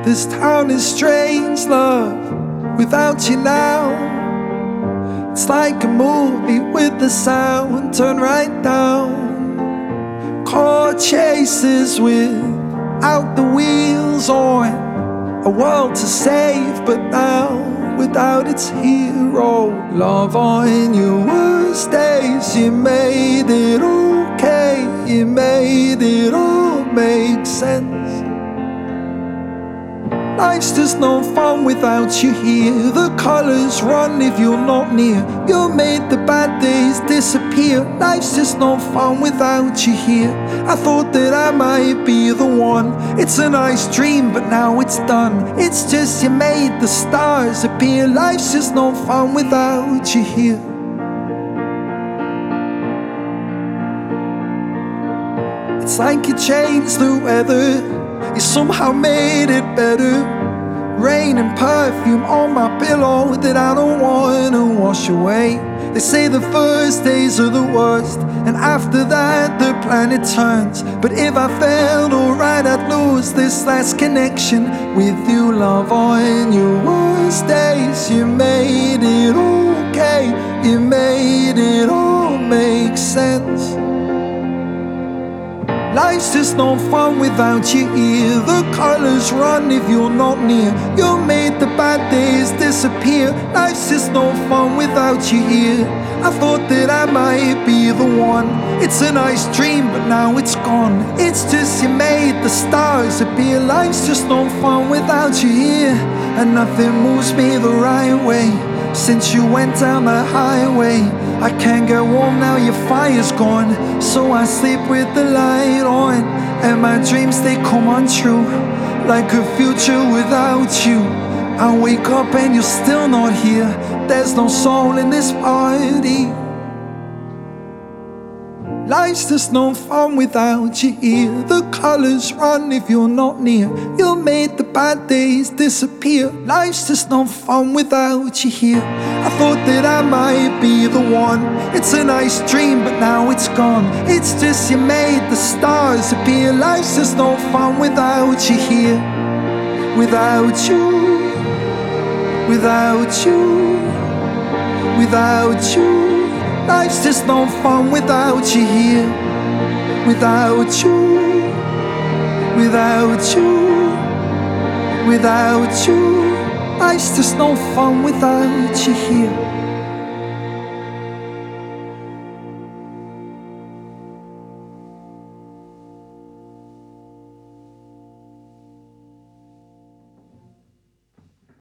This town is strange, love, without you now. It's like a movie with the sound turned right down. Car chases without the wheels on, a world to save, but now without its hero. Love, on your worst days, you made it okay. You made it all make sense. Life's just no fun without you here. The colors run if you're not near. You made the bad days disappear. Life's just no fun without you here. I thought that I might be the one. It's a nice dream, but now it's done. It's just you made the stars appear. Life's just no fun without you here. It's like you changed the weather. You somehow made it better. Rain and perfume on my pillow that I don't wanna wash away. They say the first days are the worst, and after that the planet turns. But if I felt alright, I'd lose this last connection with you. Love, on your worst days, you made it okay. You made it all make sense. Life's just no fun without you here. The colors run if you're not near. You made the bad days disappear. Life's just no fun without you here. I thought that I might be the one. It's a nice dream, but now it's gone. It's just you made the stars appear. Life's just no fun without you here. And nothing moves me the right way since you went down the highway. I can't get warm now, your fire's gone. So I sleep with the light on, and my dreams, they come untrue. Like a future without you. I wake up and you're still not here. There's no soul in this party. Life's just no fun without you here. The colors run if you're not near. You made the bad days disappear. Life's just no fun without you here. I thought that I might be the one. It's a nice dream, but now it's gone. It's just you made the stars appear. Life's just no fun without you here. Without you, without you, without you. Life's just no fun without you here. Without you, without you, without you. Life's just no fun without you here.